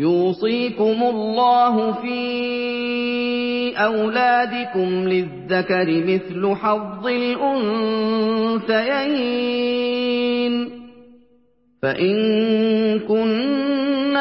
يُوصِيكُمُ اللَّهُ فِي أَوْلَادِكُمْ ۖ لِلذَّكَرِ مِثْلُ حَظِّ الْأُنثَيَيْنِ ۚ فَإِن كُنَّ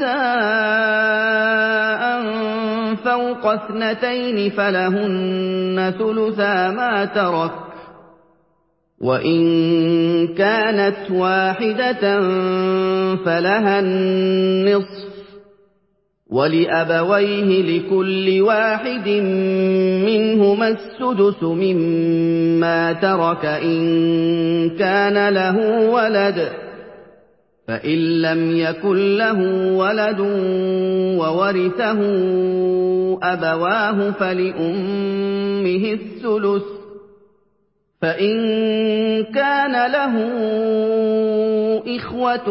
نِسَاءً فَوْقَ اثْنَتَيْنِ فَلَهُنَّ ثُلُثَا مَا تَرَكَ ۖ وَإِن كَانَتْ وَاحِدَةً فَلَهَا النِّصْفُ ۚ وَلِأَبَوَيْهِ لِكُلِّ واحد مِّنْهُمَا السُّدُسُ مِمَّا تَرَكَ إِن كَانَ لَهُ وَلَدٌ ۚ فَإِن لَّمْ يَكُن لَّهُ وَلَدٌ وَوَرِثَهُ أَبَوَاهُ فَلِأُمِّهِ الثُّلُثُ ۚ فَإِن كَانَ لَهُ إِخْوَةٌ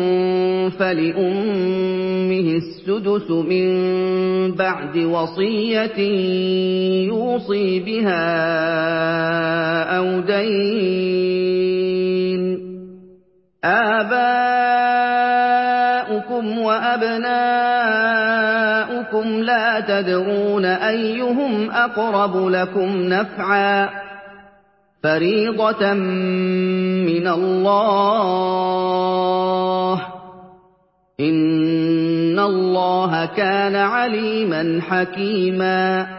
فَلِأُمِّهِ السُّدُسُ مِن بَعْدِ وَصِيَّةٍ يُوصِي بِهَا أَوْ دَيْنٍ ۗ آبَاؤُكُمْ وَأَبْنَاؤُكُمْ لَا تَدْرُونَ أَيُّهُمْ أَقْرَبُ لَكُمْ نَفْعًا ۚ فَرِيضَةً مِّنَ اللَّهِ ۗ إِنَّ اللَّهَ كَانَ عَلِيمًا حَكِيمًا.